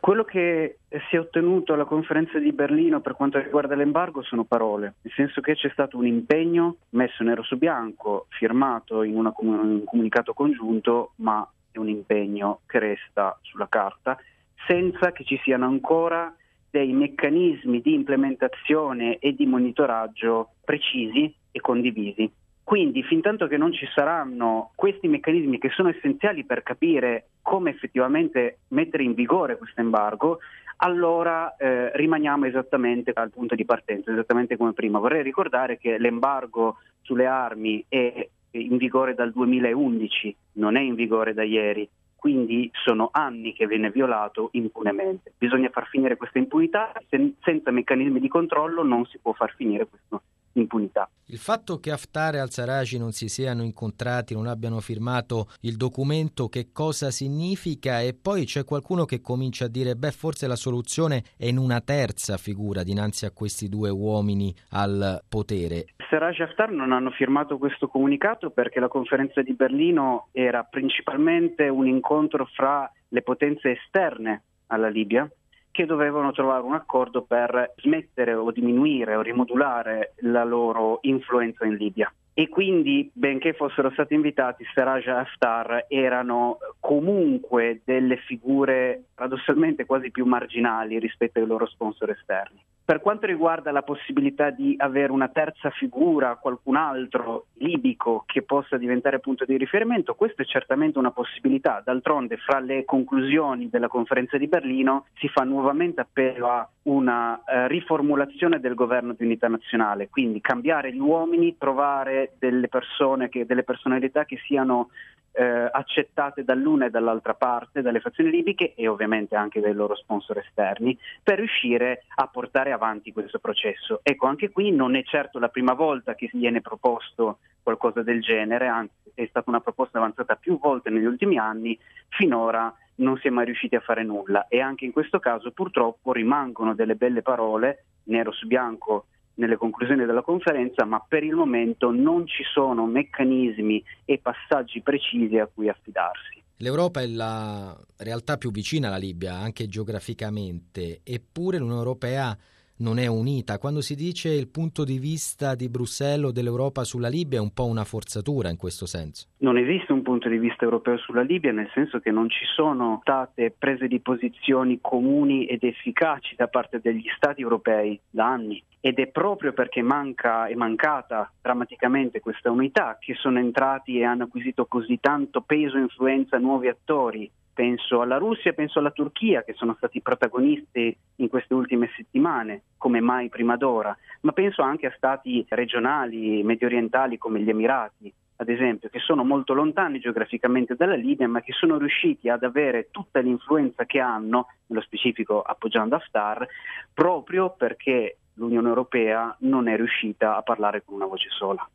Quello che si è ottenuto alla conferenza di Berlino per quanto riguarda l'embargo sono parole, nel senso che c'è stato un impegno messo nero su bianco, firmato in un comunicato congiunto, ma è un impegno che resta sulla carta, senza che ci siano ancora dei meccanismi di implementazione e di monitoraggio precisi e condivisi. Quindi, fintanto che non ci saranno questi meccanismi che sono essenziali per capire come effettivamente mettere in vigore questo embargo, allora rimaniamo esattamente al punto di partenza, esattamente come prima. Vorrei ricordare che l'embargo sulle armi è in vigore dal 2011, non è in vigore da ieri, quindi sono anni che viene violato impunemente. Bisogna far finire questa impunità, senza meccanismi di controllo non si può far finire questa impunità. Il fatto che Haftar e al-Sarraj non si siano incontrati, non abbiano firmato il documento, che cosa significa? E poi c'è qualcuno che comincia a dire forse la soluzione è in una terza figura dinanzi a questi due uomini al potere. Sarraj e Haftar non hanno firmato questo comunicato perché la conferenza di Berlino era principalmente un incontro fra le potenze esterne alla Libia, che dovevano trovare un accordo per smettere o diminuire o rimodulare la loro influenza in Libia. E quindi, benché fossero stati invitati, Sarraj e Haftar erano comunque delle figure paradossalmente quasi più marginali rispetto ai loro sponsor esterni. Per quanto riguarda la possibilità di avere una terza figura, qualcun altro libico che possa diventare punto di riferimento, questa è certamente una possibilità. D'altronde, fra le conclusioni della conferenza di Berlino si fa nuovamente appello a una riformulazione del governo di unità nazionale, quindi cambiare gli uomini, trovare delle personalità che siano accettate dall'una e dall'altra parte, dalle fazioni libiche e ovviamente anche dai loro sponsor esterni, per riuscire a portare avanti questo processo. Ecco, anche qui non è certo la prima volta che viene proposto qualcosa del genere, anzi è stata una proposta avanzata più volte negli ultimi anni, finora non si è mai riusciti a fare nulla e anche in questo caso purtroppo rimangono delle belle parole, nero su bianco, nelle conclusioni della conferenza, ma per il momento non ci sono meccanismi e passaggi precisi a cui affidarsi. L'Europa è la realtà più vicina alla Libia, anche geograficamente, eppure l'Unione Europea non è unita. Quando si dice il punto di vista di Bruxelles o dell'Europa sulla Libia è un po' una forzatura in questo senso. Non esiste un punto di vista europeo sulla Libia, nel senso che non ci sono state prese di posizioni comuni ed efficaci da parte degli Stati europei da anni. Ed è proprio perché è mancata drammaticamente questa unità che sono entrati e hanno acquisito così tanto peso e influenza nuovi attori. Penso alla Russia, penso alla Turchia, che sono stati protagonisti in queste ultime settimane, come mai prima d'ora, ma penso anche a stati regionali, mediorientali come gli Emirati, ad esempio, che sono molto lontani geograficamente dalla Libia, ma che sono riusciti ad avere tutta l'influenza che hanno, nello specifico appoggiando Haftar, proprio perché l'Unione Europea non è riuscita a parlare con una voce sola.